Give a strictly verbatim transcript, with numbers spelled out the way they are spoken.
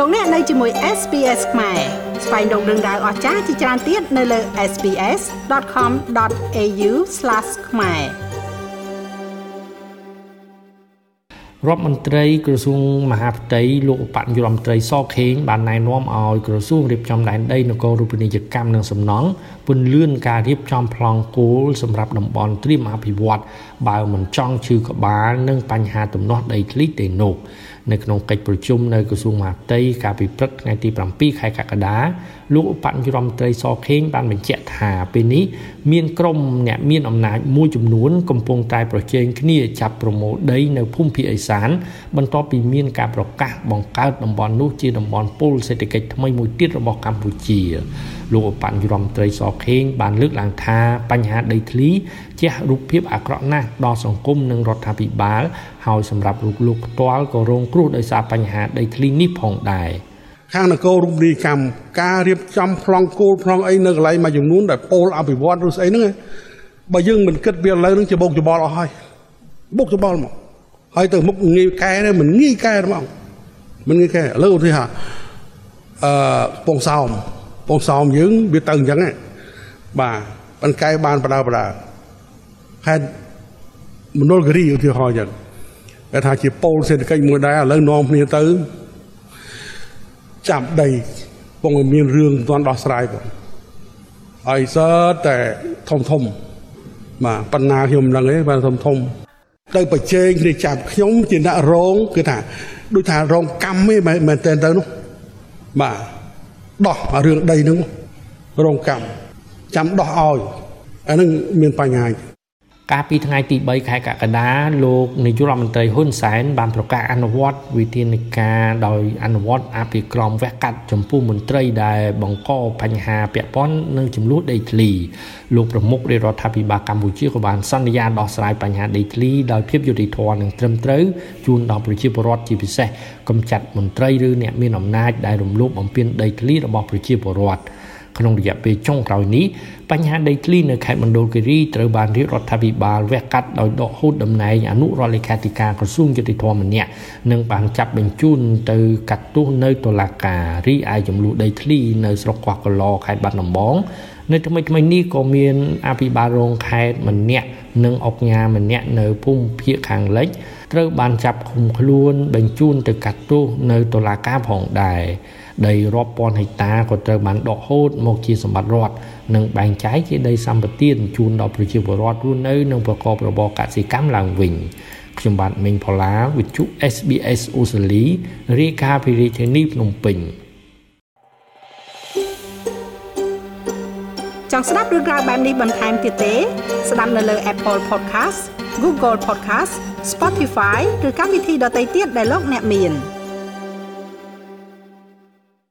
លោកអ្នកនៅជាមួយ เอส บี เอส ខ្មែរស្វែងរកដឹងដៅអស្ចារ្យជាច្រើនទៀតនៅលើ เอส บี เอส ដត com ដត เอ ยู ស្លាស ខ្មែររដ្ឋមន្ត្រីក្រសួងមហាផ្ទៃលោកឧបនាយករដ្ឋមន្ត្រីសខេងបានណែនាំឲ្យក្រសួងរៀបចំដែនដីនគររូបនីយកម្មនិងសំណង់ពន្លឿនការរៀបចំប្លង់គោលសម្រាប់តំបន់ត្រៀមអភិវឌ្ឍបើមិនចង់ឈឺក្បាលនិងបញ្ហាទំនាស់ដីធ្លីទេនោះនៅក្នុងកិច្ចប្រជុំនៅក្រសួងមហាផ្ទៃកាលពីព្រឹកថ្ងៃទី7ខែកក្កដាលោកឧបនាយករដ្ឋមន្ត្រីសខេងបានបញ្ជាក់ថាពេលនេះមានក្រុមអ្នកមានអំណាចមួយចំនួនកំពុងតែប្រជែងគ្នាចាប់ប្រមូលដីនៅភូមិភាគឦសានបន្ទាប់ពីមានការប្រកាសបង្កើតតំបន់នោះជាតំបន់ពុលសេដ្ឋកិច្ចថ្មីមួយទៀតរបស់កម្ពុជាលោកឧបនាយករដ្ឋមន្ត្រីសខេងបានលើកឡើងថាបញ្ហាដីធ្លីជះរូបភាពអាក្រក់ណាស់ដល់សង្គមនិងរដ្ឋាភិបាលហើយសម្រាប់លោកលោកផ្ទាល់ក៏រងគ្រោះដោយសារបញ្ហាដីធ្លីនេះផងដែរខាងនគររូបនីយកម្មការរៀបចំប្លង់គោលប្លង់អីនៅកន្លែងមួយចំនួនដែលពោលអភិវឌ្ឍឬស្អីហ្នឹងបើយើងមិនគិតវាឥឡូវហ្នឹងជាបោកច្បល់អស់ហើយបោកច្បល់មកហើយទៅមុខងាយកែមិនងាយកែហ្មងមិនងាយកែឥឡូវឧទាហរណ៍អឺពងសោមពងសោមយើងវាទៅអញ្ចឹងបាទបានកែបានបដាបដាហេតុមណ្ឌលគិរីឧទាហរណ៍អញ្ចឹងគេថាជាពោលសេដ្ឋកិច្ចមួយដែរឥឡូវនាំគ្នាទៅចាប់ដីពងមានរឿងមិនទាន់ដោះស្រាយបងហើយសើតែធំធំបាទបណ្ណាខ្ញុំមិនដឹងទេបាទធំធំទៅប្រជែងគ្នាចាប់ខ្ញុំជាអ្នករងគឺថាដូចថារងកម្មទេមែនតើទៅនោះបាទដោះរឿងដីហ្នឹងរងកម្មចាំដោះឲ្យអាហ្នឹងមានបញ្ហាកាលពីថ្ងៃទី3ខែកក្កដាលោកនាយករដ្ឋមន្ត្រីហ៊ុនសែនបានប្រកាសអនុវត្តវិធានការដោយអនុវត្តអភិក្រមវះកាត់ចំពោះមន្ត្រីដែលបង្កបញ្ហាពាក់ព័ន្ធនឹងចំនួនដីធ្លីលោកប្រមុខរាជរដ្ឋាភិបាលកម្ពុជាក៏បានសន្យាដោះស្រាយបញ្ហាដីធ្លីដោយភាពយុត្តិធម៌និងត្រឹមត្រូវជូនដល់ប្រជាពលរដ្ឋជាពិសេសកម្ចាត់មន្ត្រីឬអ្នកមានអំណាចដែលរំលោភបំពានដីធ្លីរបស់ប្រជាពលរដ្ឋក្នុងរយៈពេលចុងក្រោយនេះបញ្ហាដីធ្លីនៅខេត្តមណ្ឌលគិរីត្រូវបានរាជរដ្ឋាភិបាលវះកាត់ដោយដកហូតតំណែងអនុរដ្ឋលេខាធិការក្រសួងយុតិធម៌ម្នាក់និងបានចាប់បញ្ជូនទៅកាត់ទោសនៅតុលាការរីឯចំនួនដីធ្លីនៅស្រុកកោះកឡខេត្តបាត់ដំបងនៅថ្មីថ្មីនេះក៏មានអភិបាលរងខេត្តម្នាក់និងអង្គការម្នាក់នៅភូមិភាគខាងលិចត្រូវបានចាប់ឃុំខ្លួនបញ្ជូនទៅកាត់ទោសនៅតុលាការផងដែរដីរាប់ពាន់ហិកតាក៏ត្រូវបានដកហូតមកជាសម្បត្តិរដ្ឋនិងបែងចែកជាដីសម្បត្តិជូនដល់ប្រជាពលរដ្ឋរស់នៅនិងប្រកបរបរកសិកម្មឡើងវិញខ្ញុំបាទមេងផល្លាវិទ្យុ เอส บี เอส អូស្ត្រាលីរាយការណ៍ពីរាជធានីភ្នំពេញចង់ស្ដាប់រឿងរ៉ាវបែបនេះបន្ថែមទៀតទេស្ដាប់នៅលើ Apple Podcast Google Podcast Spotify ឬកម្មវិធីដទៃទៀតដែលលោកអ្នកមាន